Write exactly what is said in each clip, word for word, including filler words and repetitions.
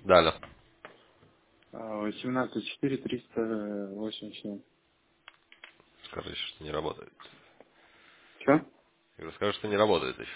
Далее. Восемнадцать четыре триста восемьдесят семь. Скажи, что не работает. Че? Я говорю, скажи, что не работает еще.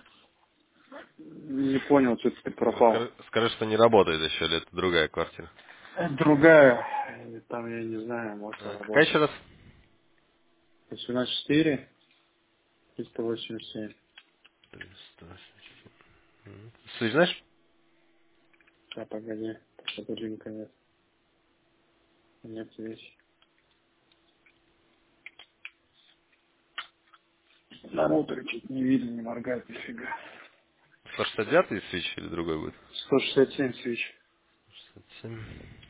Не понял, что ты Я говорю, пропал. скажи, скажи, что не работает еще, или это другая квартира. Это другая. Там, я не знаю, может, А, какая еще работает. раз? восемнадцать четыре триста восемьдесят семь. триста восемьдесят. Мгм. Свич знаешь? А, погоди. Будильника нет. Нет свечи. На роутере чуть не видно, не моргает нифига. сто шестьдесят девятый свич или другой будет? сто шестьдесят семь свеч. шестьдесят семь.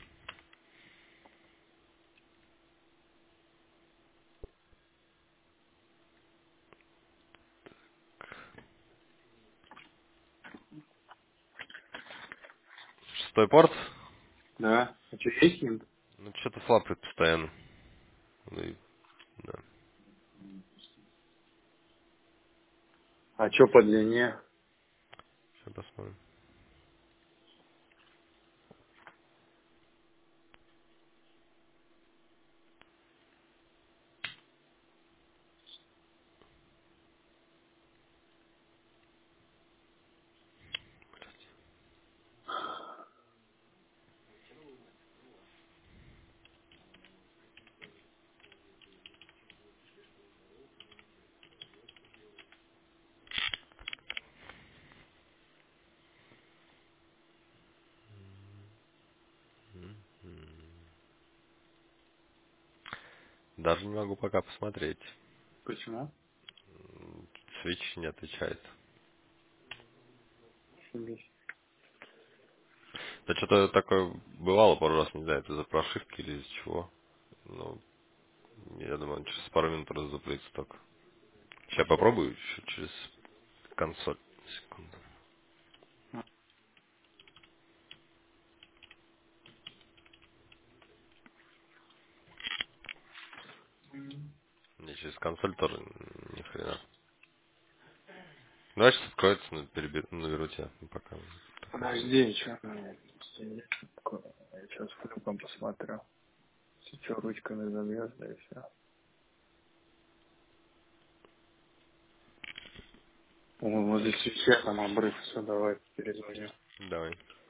Шестой порт. Да. А что, есть им? Ну, что-то флапает постоянно. Ну, и- да. А что по длине? Сейчас посмотрим. Даже не могу пока посмотреть. Почему? М, Свич не отвечает. Офигеть. Да что-то такое бывало пару раз, не знаю, это из-за прошивки или из-за чего. Ну, я думаю, он через пару минут раззаплится только. Сейчас попробую еще через консоль. Секунду. Не, через консоль тоже ни хрена. Давай сейчас откроется, но переберу, наберу тебя пока. Подожди, что? Я сейчас флюком посмотрю. Сейчас ручками забьешь, да и все. О, вот здесь свеча, там обрыв, все, давай перезвоню. Давай.